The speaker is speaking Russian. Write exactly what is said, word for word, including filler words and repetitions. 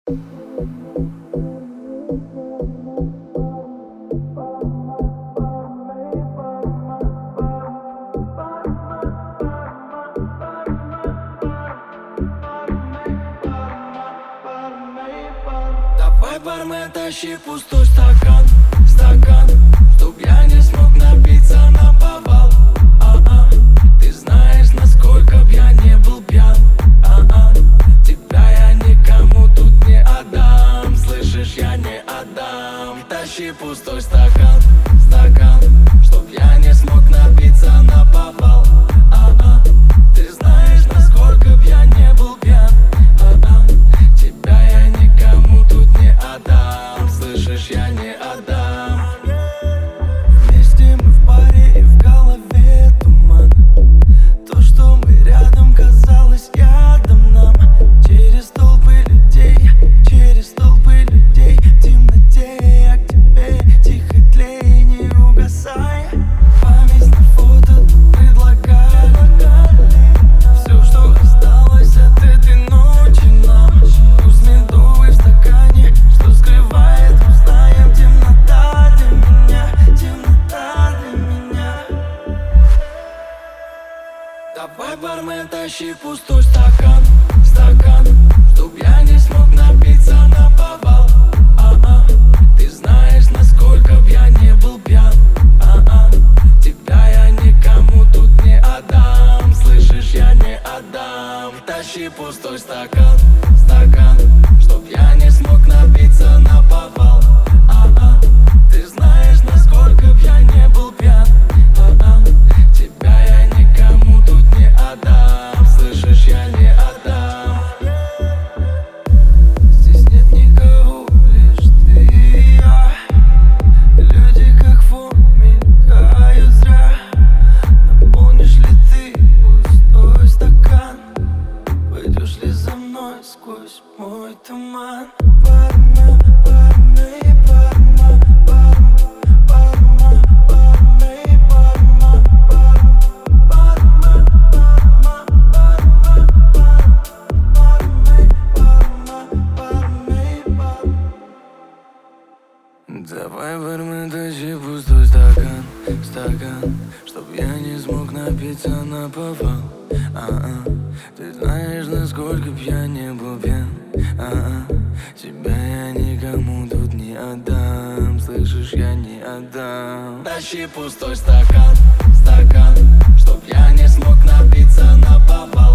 Давай, бармен, тащи пустой стакан, стакан, чтоб я не смог напиться наповал. А-а, ты знаешь, насколько б я не был пьян. А-а, тебя я никому тут не отдам. Слышишь, я не отдам. Тащи пустой стакан, стакан, чтоб я не смог напиться наповал. А-а, ты знаешь, насколько б я не был пьян. А-а, тебя я никому тут не отдам. Слышишь, я не отдам. Вместе мы в паре и в голове туман. То, что мы рядом, казалось ядом нам. Через толпы людей, через толпы людей. В темноте я к тебе тихо тлей, не угасай. Память на фото тут предлагали. Все, что осталось от этой ночи нам. Вкус медовый в стакане, что скрывает, узнаем. Темнота для меня, темнота для меня. Давай, бармен, тащи пустой стакан, стакан, чтоб я не смог напиться наповал. А-а, ты знаешь, насколько б я не был пьян. А-а, тебя я никому тут не отдам. Слышишь, я не отдам. Тащи пустой стакан, стакан, чтоб я не смог напиться наповал. А-а, ты знаешь, насколько б я не был пьян. А-а, тебя я никому тут не отдам. Слышишь, я не отдам. Здесь нет никого, лишь ты и я. Люди как фон мелькают зря. Наполнишь ли ты пустой стакан? Пойдешь ли за мной сквозь мой туман? Парма, парма, парма, парма, парма, парма, парма, парма, парма, давай, бармен, тащи пустой стакан, стакан, чтоб я не смог напиться наповал. А-а, ты знаешь, насколько б я не был пьян. А-а, тебя я никому тут не отдам. Слышишь, я не отдам. Тащи пустой стакан, стакан, чтоб я не смог напиться наповал.